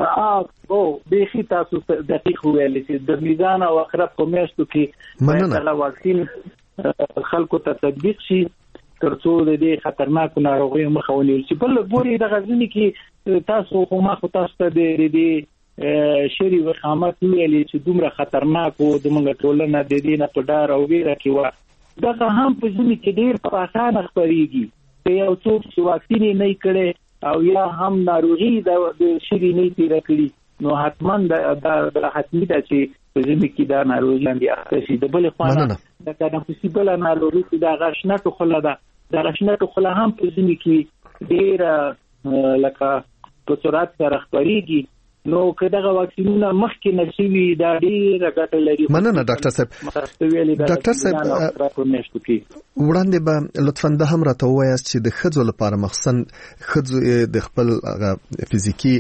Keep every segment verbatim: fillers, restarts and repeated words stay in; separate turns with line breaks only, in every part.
اه او به تاسو دقیق ویل چې د میزان او اخرت په میاشتو کې دا واکسین خلکو ته تطبیق شي ترڅو د دې خطرناکو ناروغیو مخه ونیول شي. بل ګوري د غزنی کې تاسو خو ما خو تاسو ته د دې شری وخامت ویلې چې دومره خطرناک او د موږ ټولنه د دې نه په ډار او ویره کې و دا هم په ځینې کې ډیر په اسانه خپريږي چې یو څوک چې واکسین نه کړي او یا هم ناروغي د شری نه تیر کړي نو حتما د حتمی ده چې په ځینې کې دا ناروغي باندې اخته شي. د بل خوانه دا کنه پوسیبل ناروغي چې دا غشنه ټخله ده دا غشنه ټخله هم په ځینې کې ډیر لکه په سرعت سره خپريږي. نو کله واکسینونه مخکې نشوي دا ډیر ګټه لري.
مننه ډاکټر صاحب. ډاکټر صاحب وړاندې به لطفاً د هم راته وایاست چې د خځو لپاره مخصوصا خځو د خپل فزیکی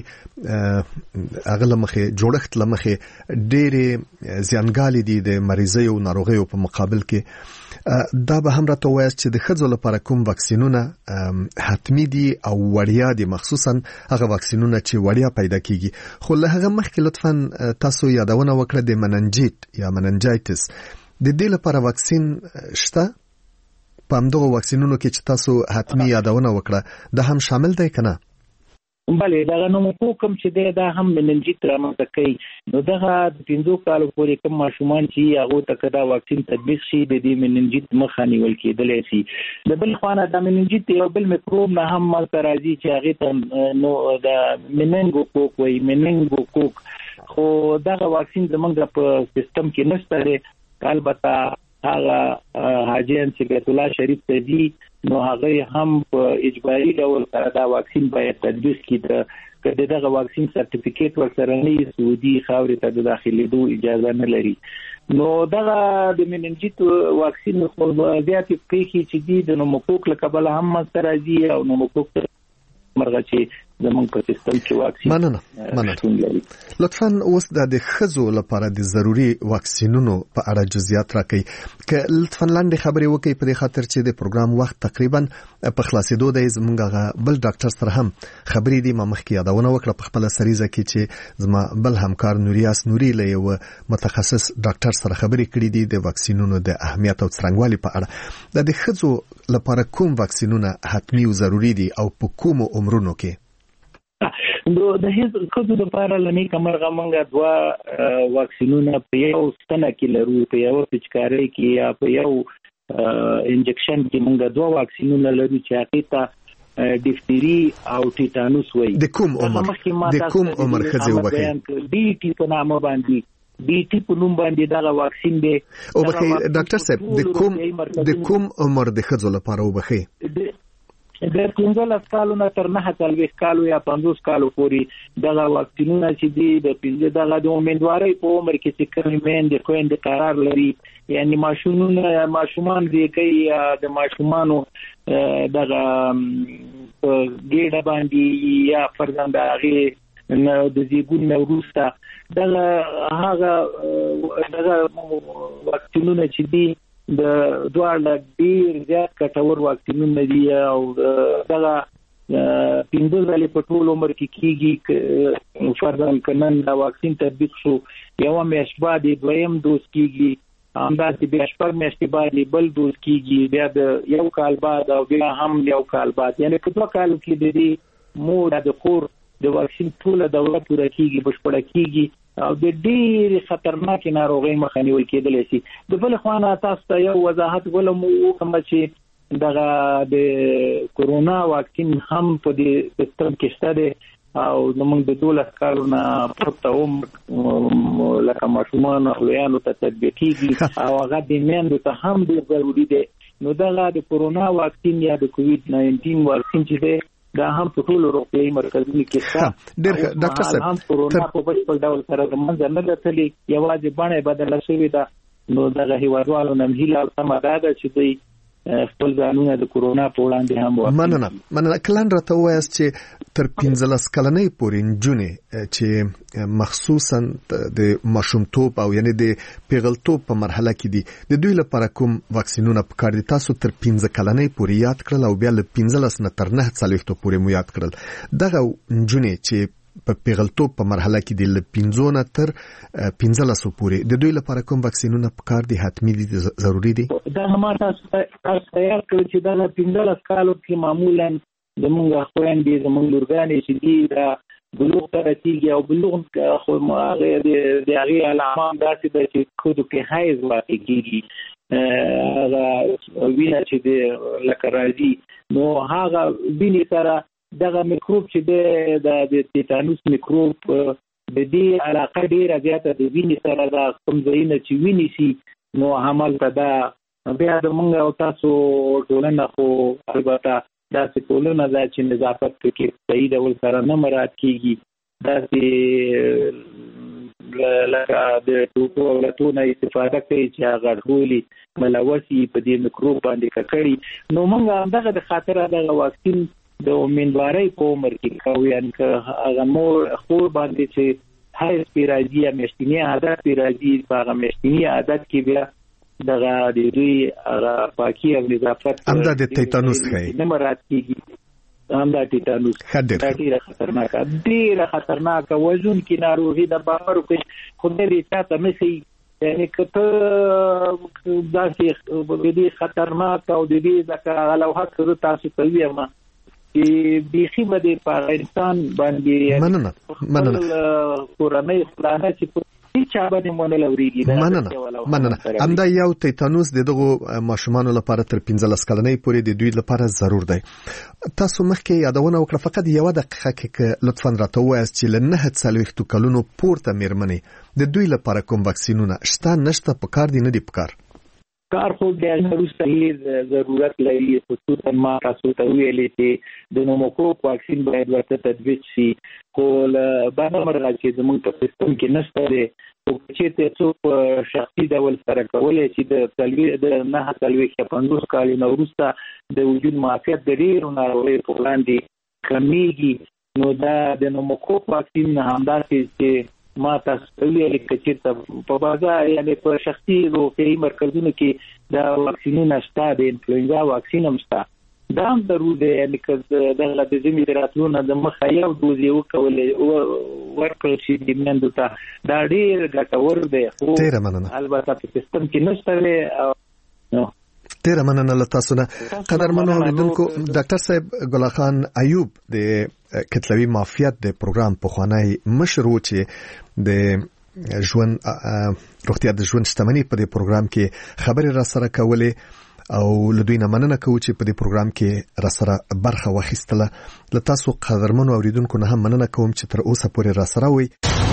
اغله مخه جوړښت لمخه ډېر زیانګالي دي د مریضۍ او ناروغیو په مقابل کې. دا به هم راته وایاست چې د خځو لپاره کوم واکسینونه حتمی دي او وړیا دي مخصوصا هغه واکسینونه چې وړیا پیدا کیږي. خو له هغه مخکې لطفاً تاسو یادونه وکړه د مننجیت یا مننجایتس د دې لپاره واکسین شته؟ په همدغه واکسینونو کې چې تاسو حتمی یادونه وکړه دا هم شامل دی کنه؟
بله دا نو کوم چې دی دا هم مننجیت رامنځته کوي. نو دغه د پنځو کالو پورې کوم ماشومان چې هغه ته کدا واکسین تطبیق شي د دې مننجیت مخه نیول کېدلی شي. د بل خوانه د مننجیت یو بل میکروب نه هم مالته راځي چې هغه ته نو د مننګو کوک وي مننګو کوک خو دغه واکسین زمونږ په سیستم کې نشته دی. البته هغه حاجیان چې بیت الله شریف ته دي نو هغه هم په اجباري ډول سره دا واکسین باید تطبیق کړي. کله دغه واکسین سرټیفیکیټ ورسره نه سعودي خاورې ته د داخليدو اجازه نه لري. نو دغه د مننجیت واکسین خو زیات پیخي چې دي د نوموکوک لقبل هم سره دي او نوموکوک مرغه چې زمونږ په سیستم کې واکسین.
مننه مننه. لطفاً اوس د خزو لپاره د ضروري واکسینونو په اړه جزئیات راکړئ. که لطفاً لاندې خبرې وکړئ په دې خاطر چې د پروګرام وخت تقریبا په خلاصېدو دی. زمونږ بل ډاکټر سره هم خبرې دي ما مخکې یادونه وکړه په خپل سریزه کې چې زما بل همکار نوریاس نوري له یو متخصص ډاکټر سره خبرې کړې دي د واکسینونو د اهمیت او څرنګوالي په اړه. د خزو لپاره کوم واکسینونه حتمی او ضروري دي او په کوم عمرونو کې؟
نو د هیڅ خود لپاره لنی کمرغه مونږه دوا واکسینونه په یو ستنه کې لرو په یو پچکاري کې یا په یو انجکشن کې مونږه دوا واکسینونه لرو چې حقیقت ډیفتری او ټیټانوس وایي.
د کوم عمر د کوم عمر خځه وبخي
ډی ټی په نامه باندې ډی ټی په نوم باندې دا واکسین دی.
او بخي ډاکټر صاحب د کوم د کوم عمر د خځو لپاره وبخي؟
د پنځلس کالو نه تر نه څلوېښت کالو یا پنځوس کالو پورې دغه واکسینونه چې دي د پنځه دغه د امیدوارۍ په عمر کې چې کومې میندې خویندې قرار لري یعنی ماشومونه ماشومان دی کوي د ماشومانو دغه ګډه باندې یا فرزند هغه نو د زیګون وروسته دغه هغه دغه واکسینونه چې دي د دوه ډیر زیات کټور واکسینونه دي او دغه پینځه ځلې په ټول عمر کې کیږي. فرضاً کنن دا واکسین تطبیق شو یو میاشت بعد دویم دوز کیږي همداسې بیا شپږ میاشتې بعد بل دوز کیږي بیا د یو کال بعد او بیا هم یو کال بعد یعنی په دوه کالو کې د دې مور د خور د واکسین ټول دوره پوره کیږي بشپړه کیږي او د ډېر خطرناک ناروغي مخه نیول کېدلی شي. د بل خوانه تاسو ته یو وضاحت ولوم کوم چې دغه د کورونا واکسین هم په دې سیستم کې شته دی او زموږ د دولت کارونه پرته هم لکه ماشومان او لویانو ته تطبیق کیږي او هغه د میندو ته هم ډېر ضروري دی. نو دغه د کورونا واکسین یا د کووید ناینټین واکسین چې دی دا هم په ټولو روغتیايي مرکزونو کې شته.
ډېر ډاکټر صاحب
هم کورونا په بشپړ ډول سره د منځ نه راځي یوازې باندې بدله شوې ده. نو دغه هیوادوالو نن هیله سم ده چې دوی خپل ځانونه د کورونا په وړاندې هم وکړي.
مننه مننه. کلن راته وایاست چې تر پنځلس کلنۍ پورې نجونې چې مخصوصا د ماشومتوب او یعنی د پیغلتوب په مرحله کې دي د دوی لپاره کوم واکسینونه پکار دي؟ تاسو تر پنځه کلنۍ پورې یاد کړل او بیا له پنځلس نه تر نه څلوېښتو پورې مو یاد کړل. دغه نجونې چې په پیغلتوب په مرحله کې د پنځو نه تر پنځلسو پورې د دوی لپاره کوم واکسینونه پکار دي، حتمی دي، ضروری دي؟
دا ما تاسو ته تیار کړ چې دا پنځلس کالو کې معمولا زموږ خويندې زموږ لورګانې چې دي دا بلوغ ته رسیږي او بلوغ خو هغه د هغې علامات داسې ده چې کودو کې حیض واقع کېږي، هغه وینه چې د لکه راځي نو هغه وینې سره دغه میکروب چې د د تیتانوس میکروب د دې علاقه ډیره زیاته د وینې سره د کوم ځایونه چې وینې سي نو همالته دا بیا د موږ او تاسو ټولنه خو البته داسې ټولنه ده چې نظافت کې صحیح ډول سره نه مراعات کېږي، داسې لکه د ټوټو او لټونه استفاده کوي چې هغه ټولې ملوثي په دې میکروب باندې ککړي. نو موږ همدغه د خاطره دغه واکسین د امیندوارۍ په عمر کې کوو، یعنې که هغه مور خور باندې چې حیض پرې راځي یا میاشتني عادت پرې راځي په هغه میاشتني عادت کې بیا دغه د دوی هغه پاکي او نظافت
همدا د تیتانوس ښایي
نه مراعات کېږي، همدا تیتانوس ډېره خطرناکه ډېره خطرناکه وژونکې ناروغي د باور کوي خدای دې چاته نه ښیي، یعنې که ته داسې د دې خطرناک او د دې ځکه هغه لوحه که زه تاسو ته ویم چې بیخي به دې په انسان باندې
مننه مننه
کورنۍ خلانه چې هیڅ باندې مونږ لوريږي.
مننه مننه همدا یو تیتانوس د دغه ماشومانو لپاره تر پنځلس کلنۍ پورې د دوی لپاره ضرور دی. تاسو مخکې یادونه وکړه، فقط یو دقیقه کې لطفاً راته ووایاست چې له نهه څلوېښتو کلونو پورته مېرمنې د دوی لپاره کوم واکسینونه شته نشته، پکار دي نه دي پکار؟
کار خو د وروسته هیڅ ضرورت لري، خصوصا ما تاسو ته ویلې چې د نوموکوک واکسین باید ورته تطبیق شي، خو له بهر مرغه چې زموږ په سیستم کې نشته دی، خو چې ته څوک شخصي ډول سره کولی چې د د نهه څلوېښت یا پنځوس کالونو وروسته د وجود معافیت د ډېرو ناروغیو په وړاندې کمیږي، نو دا د نوموکوک واکسین همداسې چې ما تاسو ویلې چې په بازار یعنی په شخصي روغتیايي مرکزونو کې دا واکسینونه شته، د انفلوئنزا واکسین هم شته، دا هم ضرور دی، یعنی که دغه د ژمي د راتلو نه د مخه یو ډوز یې وکولې ورکړل شي د میندو ته، دا ډېر ګټور دی، خو البته په سیستم کې نشته دی.
ډیره مننه له تاسو نه قدرمنو اوریدونکو. ډاکټر صاحب ګل خان ایوب د کتلوي معافیت د پروګرام پخوانی مشر و چې د ژوند روغتیا د ژوند شتمنۍ په دې پروګرام کې خبرې را سره کولې او له دوی نه مننه کوو چې په دې پروګرام کې را سره برخه واخیستله. له تاسو قدرمنو اوریدونکو نه هم مننه کوم چې تر اوسه پورې را سره وئ.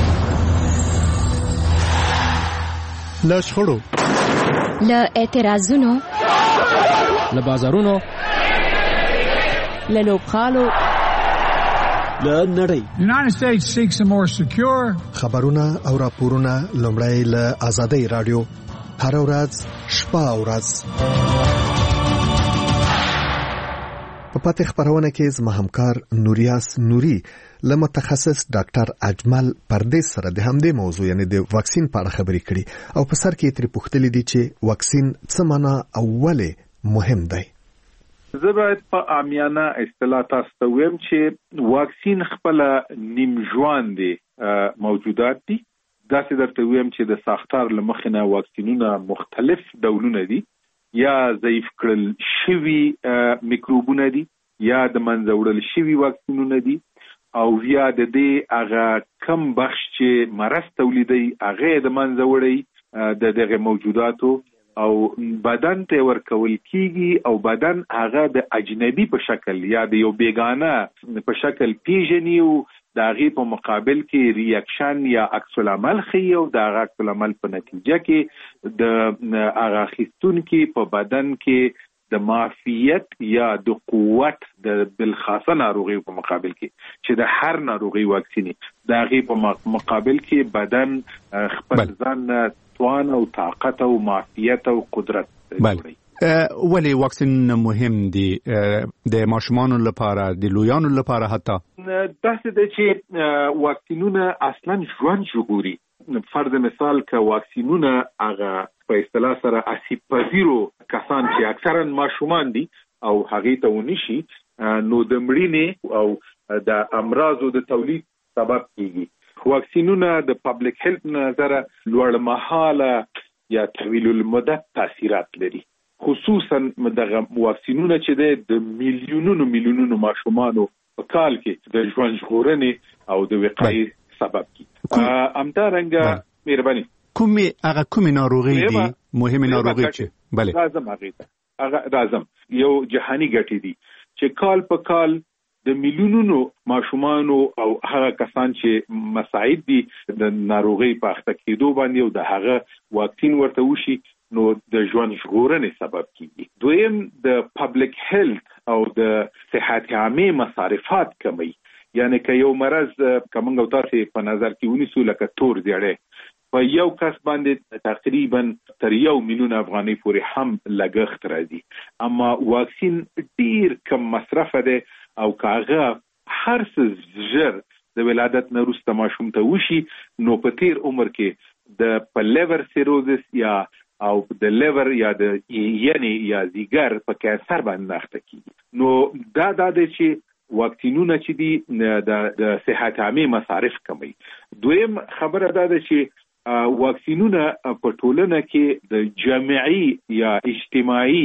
له شخړو،
له اعتراضونو،
له بازارونو،
له لوبخالو،
له نړۍ
United States seeks a more secure
خبرونه او راپورونه لومړی له آزادۍ رادیو هر ورځ شپه او ورځ په پاتې خبرونه کې زما همکار نوریاس نوري له متخصص ډاکټر اجمل پردیس سره د همدې موضوع یعنی د واکسین په اړه خبرې کړي او په سر کې ترې پوښتلې دي چې واکسین څه معنا او ولې مهم دی.
زه باید په عامیانه اصطلاح تاسو ته ویم چې واکسین خپل نیم ژوندې موجودات دي. داسې درته ویم چې د ساختار له مخې نه واکسینونه مختلف ډولونه دي، یا ضعیف کړل شوي میکروبونه دي، یا د منځه وړل شوي واکسینونه دي، او یا د دې هغه کم بخش چې مرض تولیدوي هغه د منځه وړي د دغه موجوداتو او بدن ته ورکول کیږي، او بدن هغه د اجنبي په شکل یا د یو بیگانه په شکل پیژني او د هغې په مقابل کې ریاکشن یا عکس العمل ښیي، او د هغه عکس العمل په نتیجه کې د هغه اخیستونکي په بدن کې د معافیت یا د قوت د بالخاصه ناروغیو په مقابل کې چې د هر ناروغي واکسیني د هغې په مقابل کې بدن خپل ځان توان او طاقت او معافیت او قدرت جوړوي.
ولی واکسین مهم دی د ماشومانو لپاره، د لویانو لپاره؟ حتی
داسې ده چې واکسینونه اصلا ژوند ژغوري. فرض مثال که واکسینونه هغه په اصطلاح سره اسیب پذیرو کسان چې اکثرا ماشومان دي او هغې ته ونشي، نو د مړینې او د امراضو د تولید سبب کیږي. واکسینونه د پبلک هیلث نظر لوړ مهاله یا طویل المدت تاثیرات لري، خصوصا دغه واکسینونه چې د میلیونونو میلیونونو ماشومانو په کال کې د ژوند ژغورنې او د وقایې سبب کیږي. همدارنګه مهرباني
کومي هغه کومي ناروغي دي مهمه ناروغي چې بله
لازم هغه هغه لازم یو جهانی ګټې دي چې کال په کال د میلیونونو ماشومانو او هغه کسان چې مساعد دي د ناروغي په اخته کېدو باندې او د هغه واکسین ورته وشي نو د ژوند ژغورنې سبب کیږي. دویم د پبلک هیلث او د صحت عامه مصارفات کمی، یعنی که یو مرض کومنګ او تاسو په نظر کې ونیسو لکه تور زیړی په یو کس باندې تقریبا تر یو میلیون افغانۍ پورې هم لګښت راځي، اما واکسین ډیر کم مصرف دی او کاغه هر څه ژر د ولادت نه وروسته ماشوم ته وشي نو په تیر عمر کې د په لیور سیروزس یا او د لیور یا د یعنی یا زیګر په کانسر باندې اخته کیږي. نو دا د چې واکسینونه چې دي د صحت عامه مصارف کموي. دویم خبره دا ده چې واکسینونه په ټولنه کې د جمعي یا اجتماعي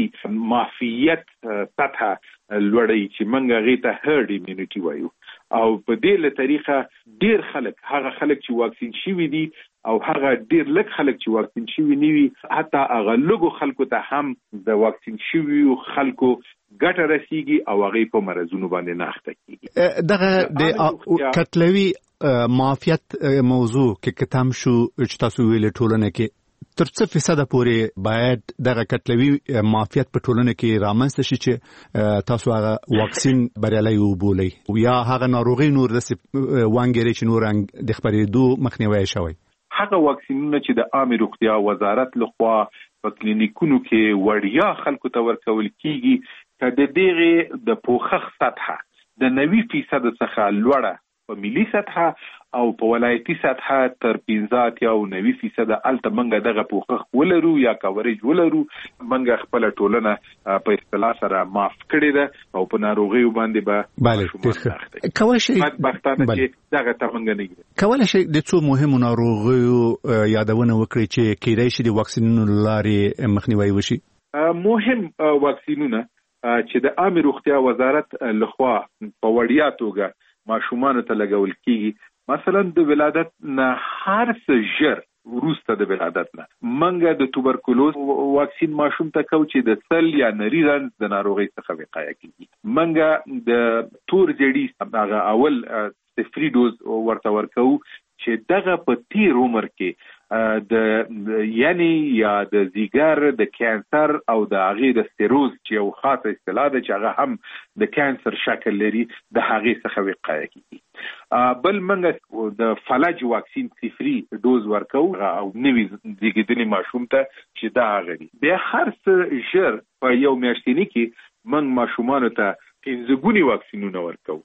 معافیت سطح لوړوي چې موږ هغې ته هرډ ایمیونټي وایو، او په دې له طریقه ډیر خلک هغه خلک چې واکسین شوي دي او هغه ډیر لږ خلک چې واکسین شوي نه وي، حتی هغه لږو خلکو ته هم د واکسین شویو خلکو ګټه رسیږي او هغې په مرضونو باندې نه اخته کیږي.
دغه د کتلوي معافیت موضوع کې کتم شو چې تاسو ویلې ټولنه کې تر څه فیصده پورې باید دغه کتلوي معافیت په ټولنه کې رامنځته شي چې تاسو هغه واکسین بریالي وبولئ یا هغه ناروغي نور داسې وانګري چې نور د خپرېدو مخنیوی شوی؟
هغه واکسینونه چې د عامه روغتیا وزارت لخوا په کلینیکونو کې وړیا خلکو ته ورکول کیږي که د دغه د پوښښ سطح د نوي فیصد څخه لوړه په ملي سطح او په ولایتي سطح تر پنځه یا نوي فیصد الته منګه دغه پوښښ ولرو یا کاورج ولرو، منګه خپل ټولنه په اصطلاح سره معاف کړی ده او په ناروغي باندې به
بله کولای شي
بدبختانه چې دغه ته منګه نه
کولای شي د څو مهمو ناروغیو یادونه وکړي چې کېدای شي د واکسینونو لارې مخنیوي وشي.
مهم واکسینونه چې د عامه روغتیا وزارت لخوا په وړیا توګه ماشومان ته لګول کیږي، مثلا د ولادت نه هر څه ژر وروسته د ولادت نه منګه د توبرکلوز واکسین ماشوم ته کو چې د سل یا نری رنځ د ناروغۍ څخه وقایه کیږي، منګه د تور زیړي هغه اول صفري ډوز ورته ورکو چې دغه په تیر عمر کې د یعنی یا د زیګر د کانسر او د هغې د سیروز چې یو خاصه اصطلاح ده چې هغه هم د کانسر شکل لري د هغې څخه وقایه کیږي. بل منګه د فلج واکسین صفري ډوز ورکو او نوي زیږیدلي ماشوم ته چې دا هغه دي. بیا هر څه ژر په یو میاشتني کې موږ ماشومانو ته پنځه ګوني واکسینونه ورکو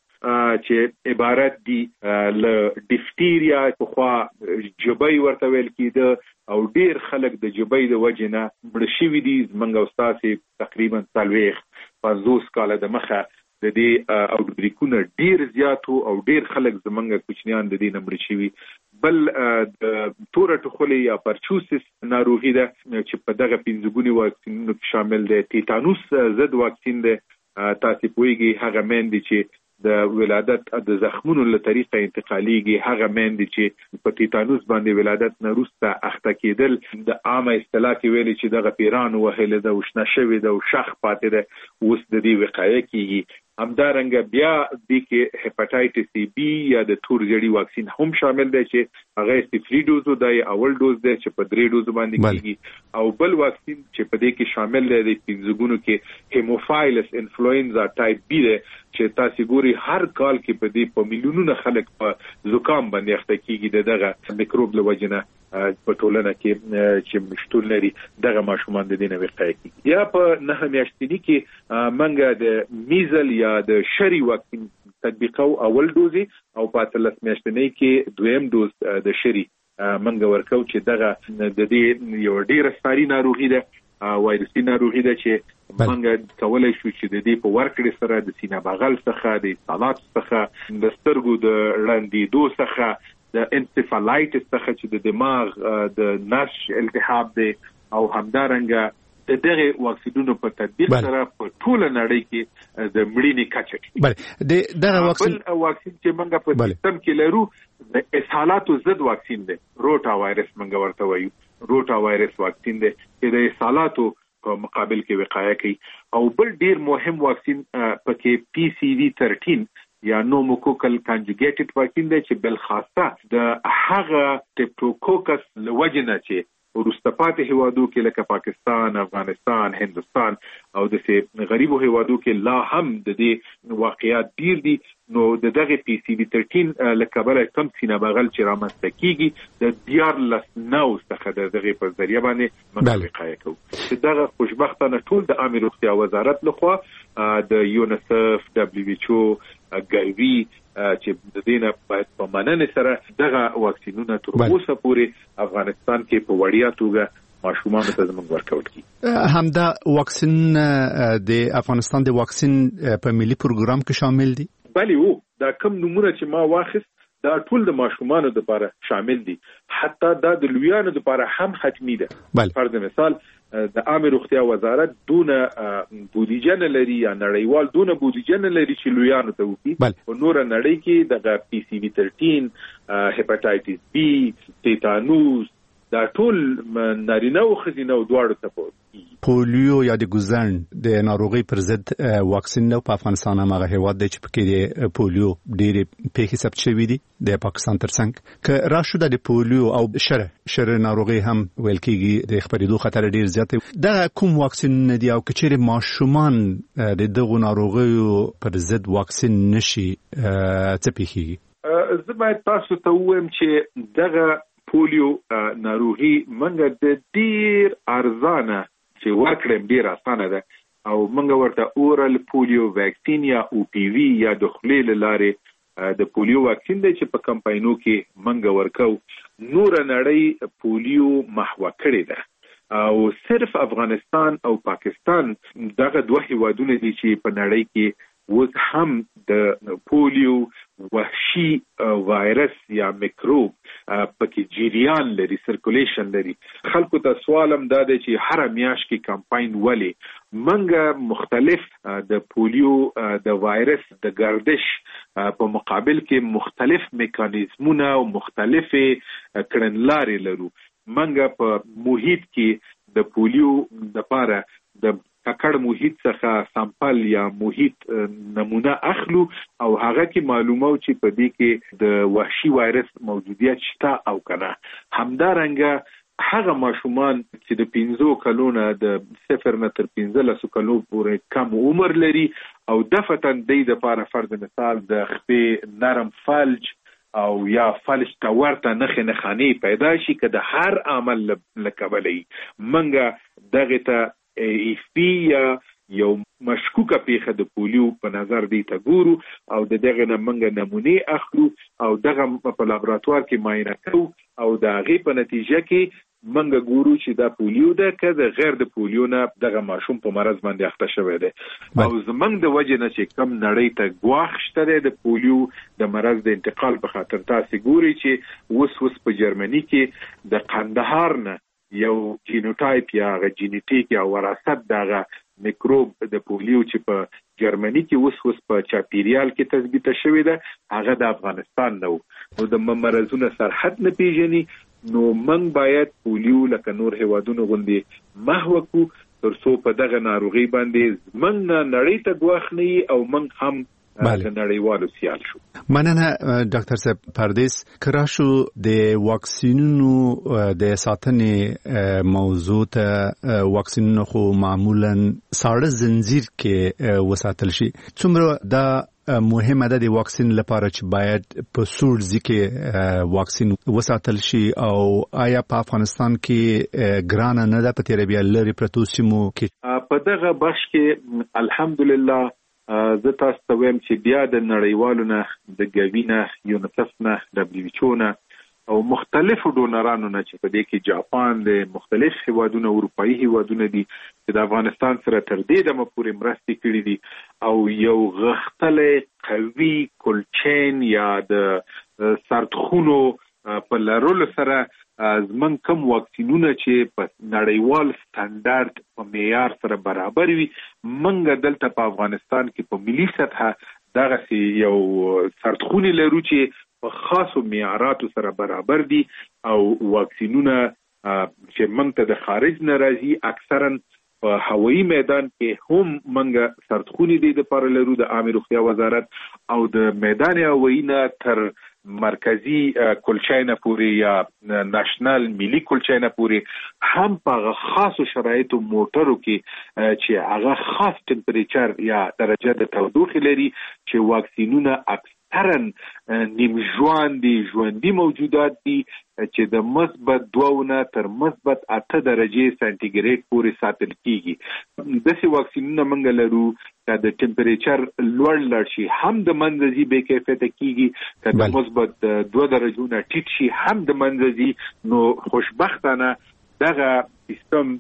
چې عبارت دي له ډیفتیریا پخوا جبۍ ورته ویل کېده او ډیر خلک د جبۍ د وجې نه مړه شوي دي. زموږ او ستاسې تقریبا څلوېښت پنځوس کاله د مخه د دې اوټبریکونه ډیر زیات او ډیر خلک زموږ کوچنیان د دې نه مړه شوي. بل د توره ټخلې یا پرچوسس ناروغي ده چې په دغه پنځه ګوني واکسینونو کې شامل دی. تیتانوس ضد واکسین دی، تاسې پوهیږئ هغه میندې چې د ولادت د زخمونو له طریقه انتقالیږي، هغه میندې چې په تیتانوس باندې ولادت نه وروسته اخته کېدل د عامه اصطلاح کې ویلي چې دغه پیران وهلې ده او شنه شوې ده او شخ پاتې ده، اوس د دې وقایه کېږي. همدارنګه بیا دې کې هپاټایټس بی یا د تور زیړي واکسین هم شامل دی چې هغه صفري ډوز دی، اول ډوز دی چې په درې ډوز باندې کېږي، او بل واکسین چې په دې کې شامل دی د پنځه ګونو کې هیموفایلس انفلوئنزا ټایپ بی دی چې تاسو ګوري هر کال کې په دې په میلیونونو خلک په زکام باندې اخته کېږي د دغه میکروب له وجې نه په ټولنه کې چې شتون لري دغه ماشومان د دې نه وقایه کېږي. یا په نهه میاشتني کې منګه د میزل یا د شری واکسین تطبیقو اول ډوزي او په اتلس میاشتنۍ کې دویم ډوز د شری منګه ورکو چې دغه د دې یو ډیره ساري ناروغي ده وایرسي ناروغي ده چې موږ کولای شو چې د دې په ورکړې سره د سینه بغل څخه د سالات څخه د سترګو د رندېدو څخه د انسفالایټس څخه چې د دماغ د نش التهاب دی او همدارنګه د دغه واکسینونو په تطبیق سره په ټول نړۍ کې د مړینې کچه ټیټه.
بله د دغه واکسین
واکسین چې موږ په سیستم کې لرو د اسهالاتو ضد واکسین دی، روټا وایرس موږ ورته وایو، روټا وایرس واکسین دی چې د اسهالاتو په مقابل کې وقایه کوي. او بل ډیر مهم واکسین پکې پی سی وی تھرټین یا نوموکوکل کانجوګیټډ واکسین دی چې بل خاصه د هغه ټیپټوکوکس لوجنه چې ورستپات هیوادو کې لکه پاکستان، افغانستان، هندستان او د سه غریبو هیوادو کې لا هم د دې واقعیات ډیر دي، نو د دغه پی سی وی تھرټین لکه بل کم سینه بغل چې رامنځته کیږي د دیار لس نو څخه د دغه په ذریعہ باندې موږ وقایه کوو. چې دغه خوشبختانه ټول د عامه روغتیا وزارت لخوا د یونیسف، دبليو ایچ او، ګایوي چې د دینه باید په مننه سره دغه واکسینونه تر اوسه پورې افغانستان کې په وړیا توګه ماشومان ته زموږ ورکول کی.
همدا واکسین د افغانستان د واکسین په ملي پروګرام کې شامل دي؟
بله وو، دا کم نمونه چې ما واخیست دا ټول د ماشومانو لپاره شامل دي، حتی دا د لویانو لپاره هم حتمی ده. فرض مثال د عامه روغتیا وزارت دونه بودیجه نه لري یا نړیوال دونه بودیجه نه لري چې لویانو ته وکړي. په نور نړۍ کې د پی سی وی تھرټین، هپاتایټس بی، تیتانوس دا ټول نارینه او ښځینه دواړو ته پوهیږي.
پولیو یا د ګوزن د ناروغي پر ضد واکسین نو په افغانستان هم هغه هیواد دی چې پکې د پولیو ډېرې پیښې ثبت شوي دي د پاکستان ترڅنګ. که راشو د پولیو او شره شره ناروغي هم ویل کېږي د خپرېدو خطر ډېر زیات دی، دا کوم واکسین دي او که چیرې ماشومان د دغو ناروغیو پر ضد واکسین نشي څه پیښیږي؟
زه باید تاسو ته ووایم چې دغه پولیو ناروغي منګه د ډیر ارزانه چې ورکړم ډیر اسانه ده او منګه ورته اورال پولیو ویکسین یا او پی وی یا د خولې لارې د پولیو واکسین دی چې په کمپاینو کې منګه ورکو. نور نړۍ پولیو محو کړی ده او صرف افغانستان او پاکستان دغه دوه هیوادونه دي چې په نړۍ کې وک هم د پولیو وحشي وایرس یا میکروب پکې جریان لري، سرکولیشن لري. خلکو ته سوالم دا دی چې هر میاش کې کمپاین ولی منګه مختلف د پولیو د وایرس د گردش په مقابل کې مختلف میکانیزمونه او مختلف کړنلارې لرو. منګه په محیط کې د پولیو لپاره د ککړ محیط څخه سامپل یا محیط نمونه اخلو او هغه کې معلومه چې په دې کې د وحشي وایرس موجودیت شته او کنه. همدارنګه هغه ماشومان چې د پنځو کلونو د صفر نه تر پنځلسو کلونو پورې کم عمر لري او دفتن د دې لپاره فرض مثال د خپې نرم فلج او یا فلج تا ورته نخې نخانې پیدا شي که د هر عمل لکبلې منګه دغه ته ایف پی یا یو مشکوکه پیښه د پولیو په نظر دی ته ګورو او د دغه نمنګ نمونه اخلو او دغه په لابراتوار کې معاینه کوو او د هغې په نتیجه کې منګه ګورو چې دا پولیو ده که د غیر د پولیو نه دغه ماشوم په مرض باندې اخته شوی دی. او زمنګ د وجې نه چې کم نړۍ ته ګواښ شته دی د پولیو د مرض د انتقال په خاطر، تاسې ګوري چې اوس اوس په جرمني کې د قندهار نه یو جینوټایپ یا غ جینیټیک یا وراثت دغه میکروب د پولیو چې په جرمني کې اوس اوس په چاپیریال کې تثبیت شوی ده هغه د افغانستان نو نو د مرزونو سرحد نه پیژني. نو من باید پولیو لکه نور هیوادونو غوندي محو کو تر څو په دغه ناروغي باندې من نړۍ ته ګواښ نه او من هم د نړیوالو سیال شو.
مننه ډاکټر صاحب پردیس. کراشو د واکسینونو د ساتنې موضوع ته واکسینونو خو معمولا ساړه زنجیر کې وساتل شي. څومره دا مهمه ده د واکسین لپاره چې باید په سوړ ځکه واکسین وساتل شي او آیا په افغانستان کې ګرانه نه ده په تیر بیا لري پرتو سیمو کې؟
په دغه بخش کې الحمدلله زه تاسو ته وایم چې بیا د نړیوالو نه د ګوینه یونیسف نه دبليو ایچ او نه او مختلفو ډونرانو نه چې په دې کې جاپان د مختلف هیوادونو اروپאי هیوادونه دي چې د افغانستان سره تر دې دمه پورې مرستې کړې دي او یو غښتلی قوي کولچین یا د سرتخونو په لرلو سره زمون کوم واکسینونه چې په نړیوال سټانډرډ په معیار سره برابر وي منګه دلته په افغانستان کې په ملي سطح دغه یو سرتخونی لرو چې په خاصو معیاراتو سره برابر دي او واکسینونه چې موږ ته د خارج نه راځي اکثرا په هوایي میدان کې هم موږ سرتخونی دي د پر لرو د عامه روغتیا وزارت او د میدان هوایي نه تر مرکزی کلچاینه پوری یا ناشنل ملي کلچاینه پوری هم په خاصو شرایطو موټرو کې چې هغه خاص ټمپریچر یا درجه د تودوخې لري چې واکسینونه اکثرا نیم ژوندي ژوندي موجودات دي چې د مثبت دوه تر مثبت اته درجه سانتیګریډ پورې ساتل کیږي د سی واکسینونه منګ لرو چې د ټمپریچر لوړ لړ شي هم د منځي به کیفیت کیږي چې د مثبت دوه درجو نه ټیټ شي هم د منځي نو خوشبختانه دغه سیستم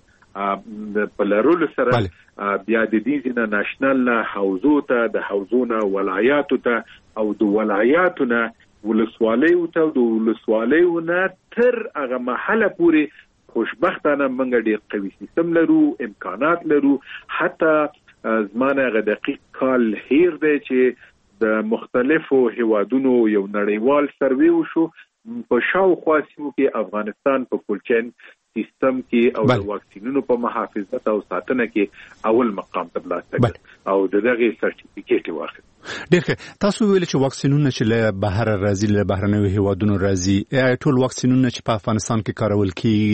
د پلرولو سره بیا د دې نه ناشنل نه حوزو ته د حوزونه ولایاتو ته او د ولایاتو نه ولسوالیو ته د ولسوالیو نه تر هغه محله پورې خوشبختانه موږ ډېر قوي سیستم لرو امکانات لرو حتی زمانه غ دقیق کال هیر دی چې د مختلفو هیوادونو یو نړیوال سروې وشو په شاوخوا سیمو کې افغانستان په کولچین سیستم کې او د واکسینونو په محافظت او ساتنه کې اول مقام ته ترلاسه او دغه سرټیفیکیټ واخلي.
ډېر تاسو ویل چې واکسینونه چې له بهر راځي له بهرنیو هیوادونو راځي ټول واکسینونه چې په افغانستان کې کارول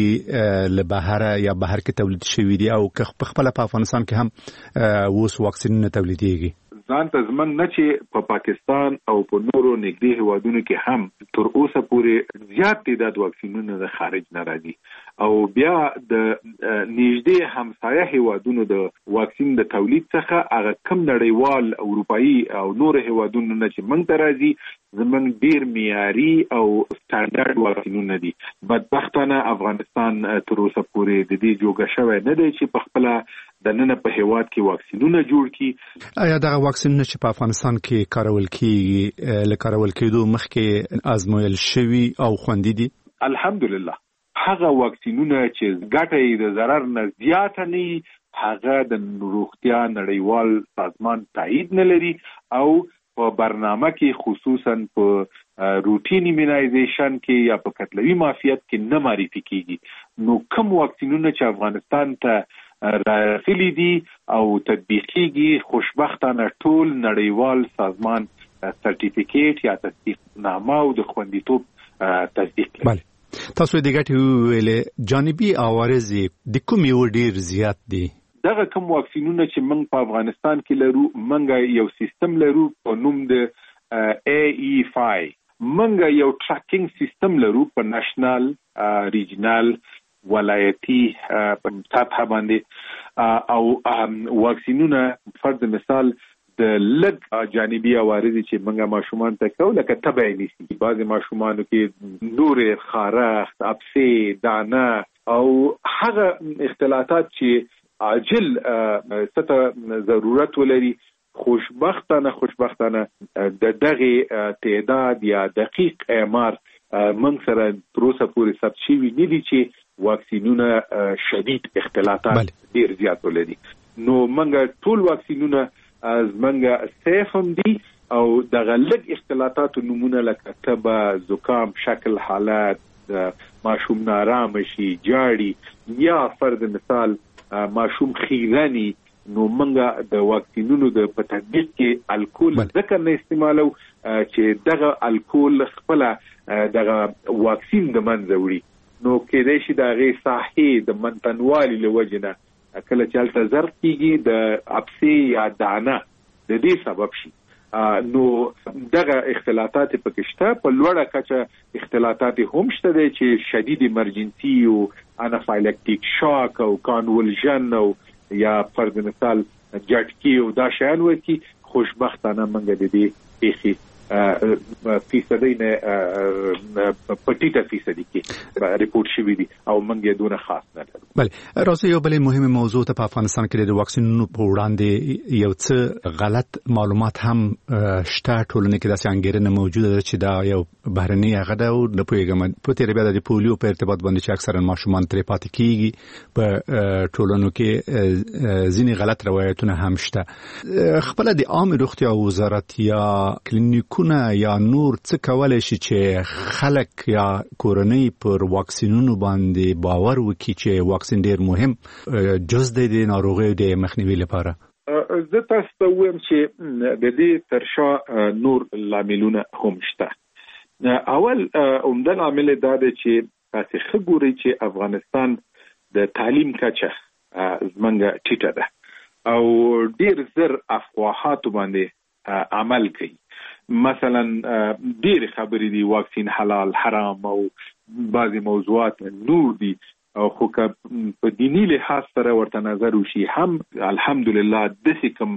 کیږي له بهر یا بهر کې تولید شوي دي او په خپل په افغانستان کې هم اوس واکسینونه تولیدېږي
ځان ته زمنګ نه چې په پاکستان او په نورو نږدې هیوادونو کې هم تر اوسه پورې زیات تعداد واکسینونه د خارج نه راځي او بیا د نږدې همسایه هیوادونو د واکسین د تولید څخه هغه کم نړیوال اروپאי او نور هیوادونو نه چې موږ ته راځي زمنګ ډیر معیاري او سټانډرډ واکسینونه دي بدبختانه افغانستان تر اوسه پورې د دې جوګه شوی نه دی چې په خپل د نن په هیواد کې واکسینونه جوړ کړي.
آیا دا واکسینونه چې په افغانستان کې کارول کیږي له کارول کېدو مخکې آزمویل شوي او خوندي دي؟
الحمدلله هغه واکسینونه چې ګټه د ضرر نه زیات نه هغه د روغتیا نړیوال سازمان تایید نه لري او په برنامه کې خصوصا په روټین ایمونایزیشن کې یا په قتلوي معافیت کې نه معرفي کیږي نو کوم واکسینونه چې افغانستان ته راغلي دي او تطبیقيږي خوشبختانه ټول نړیوال سازمان سرټیفیکیټ یا تصدیقنامه او د خوندیتوب تصدیق کوي.
تاسو د ګټو ویلې جانبي عوارض د کوم یو ډیر زیات دي؟
دغه کوم واکسینونه چې موږ په افغانستان کې لرو موږ یو سیستم لرو په نوم د ای ای فای موږ یو ټریکینګ سیستم لرو په نېشنل ریجنل ولایتي په سطح باندې او واکسینونه فرض مثال د لږ جانبي عوارض چې موږ ماشومان ته کوو لکه تبع نیسي بعضې ماشومانو کې نورې خارښت اپسې دانه او هغه اختلاطات چې عاجل ست ضرورت ولري خوشبختانه خوشبختانه د دغه تعداد یا دقیق اعمار من سره پروسه پورې ثبت شوی نه دي چې واکسینونه شدید اختلاطات ډیر زیات ولري نو موږ ټول واکسینونه از موږ سیف هم دي او دغه لږ اختلاطات نمونه لکه تبه زکام شکل حالات ماشوم نارام شي جاړي یا فرض مثال ماشوم خیرانی نو منګه د واکسینونو د په تطبیق کې الکول ذکر نه استعمالو چې دغه الکول خپل دغه واکسین د منځ وړي نو کې د شي دغه صحي د منتنوالي لوجنه کله چې الته زر کیږي د اپسی یا دانه د دې سبب شي نو دغه اختلاطات پکشته په لوړه کچه اختلاطات هم شته چې شدید ایمرجنسي او انافایلکټیک شاک او کانولژن او یا فرض مثال جټکی او دا شیان وکي خوشبختانه منګه د دې پیخي فیصدي نه پټیټه فیصدي کې ریپورت شوی دي او موږ دونه خاص نه لرو.
بله راځي یو بل مهمه موضوع ته په افغانستان کې د واکسینونو په وړاندې یو څه غلط معلومات هم شته ټولنه کې داسې انګیرنه موجوده ده چې دا یو بهرني هغه ده او د پویګم په تیر بیا د پولیو په ارتباط باندې چې اکثرا ماشومان ترې پاتې کیږي په ټولنو کې ځینې غلط روایتونه هم شته. خپل د عامه روغتیا وزارت یا کلینیکونه یا نور څه کولای شي چې خلک یا کورنۍ پر واکسینونو باندې باور وکړي چې واکسین ډیر مهم جز د ناروغیو د مخنیوي لپاره؟
زه تاسو ته وایم چې د دې ترشا نور لاملونه هم شته. اول عمده لامل دا دی چې تاسو خګورئ چې افغانستان د تعلیم کچه زمونږ ټیټه ده او ډیر زر افواهات باندې عمل کوي. مثلا ډیر خبرې دي واکسین حلال حرام او بعضی موضوعات نور دي خو که په دینی لحاظ سره ورته نظر وشي هم الحمدلله داسې کوم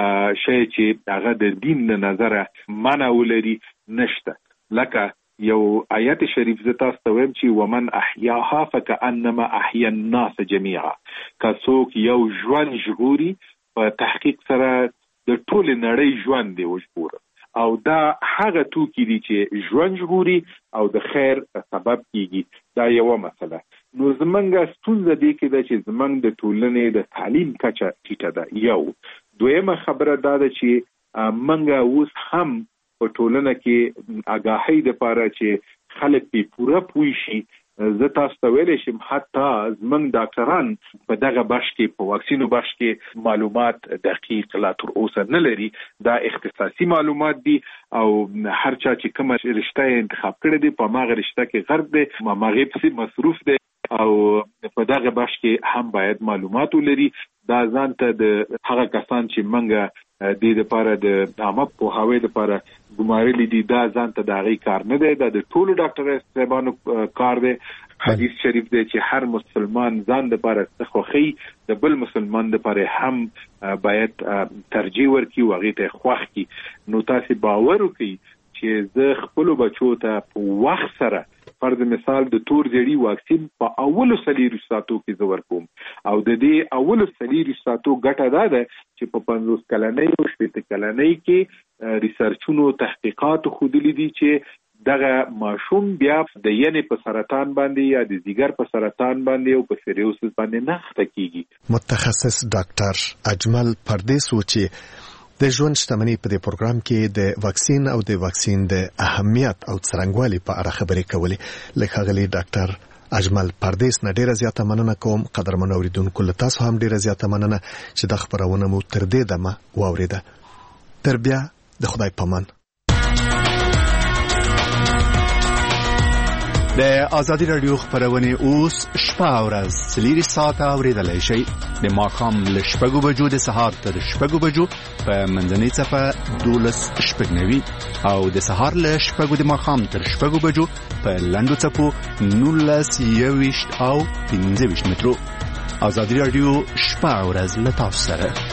شی چې هغه د دین له نظره منع ولري نشته. لکه یو آیت شریف زه تاسو ته وایم چې ومن احیاها فکأنما احیا الناس جميعا. که څوک یو ژوند ژغوري په تحقیق سره د ټول نړۍ ژوند دی وژغوره او دا هغه توکي دي چې ژوند ژغوري او د خیر سبب کیږي. دا یو مسله. نو زمونږ ستونزه دی کې ده چې زمونږ د ټولنې د تعلیم کچه ټیټه ده. یو دویمه خبره دا ده چې مونږ اوس هم په ټولنه کې آگاهی د پاره چې خلک په پوره پوي شي. زه تاسو ته ویلی شم حتی زمونږ ډاکټران په دغه بخش کې په واکسینو بخش کې معلومات دقیق لا تر اوسه نه لري. دا اختصاصي معلومات دي او هر چا چې کومه رشته انتخاب کړی دی په ماغه رشته کې غرب دی ماغه پسې مصروف دی او په دغه بخش کې هم باید معلومات ولري. دا ځان ته د هغه کسان چې منګه د دې لپاره د عامه پوهاوی لپاره ګمارلي دي دا ځان ته د هغې کار نه دی. دا د ټولو ډاکټر صاحبانو کار دی. حدیث شریف دی چې هر مسلمان ځان لپاره څه خوښي د بل مسلمان لپاره هم باید ترجیح ورکړي او هغې ته خوښ کړي. نو تاسې باور وکړئ چې زه خپلو بچو ته په وخت سره فرض مثال د تور زیړي واکسین په اولو څلېرویشتو ساعتو کې زه ورکوم او د دې اولو څلېرویشتو ساعتو ګټه دا ده چې په پنځوس کلنۍ او شپېته کلنۍ کې ریسرچونو تحقیقاتو ښودلي دي چې دغه ماشوم بیا د ینې په سرطان باندې یا د ځیګر په سرطان باندې او په سیریوسس باندې نه اخته کیږي.
متخصص ډاکټر اجمل پردیس و چې د ژوند شتمنۍ په دې پروګرام کې د واکسین او د واکسین د اهمیت او څرنګوالي په اړه خبرې کولې. لکه غلي ډاکټر اجمل پردیس نه ډیره زیاته مننه کوم. قدرمن اوریدونکو له تاسو هم ډیره زیاته مننه چې د خبرونه مو تر دې دمه واوریده. تر بیا د خدای پامان.
د آزادی رادیو خبرونه اوس شپه او ورځ څلور ساعته اوریدلای شئ. د ماښام له شپږو بجو د سهار تر شپږو بجو په منځنۍ څپه دولس شپږ نوي او د سهار له شپږو د ماښام تر شپږو بجو په لنډو څپو نولس یوویشت او پنځه ویشت مترو. آزادی رادیو شپه او ورځ له تاسو سره.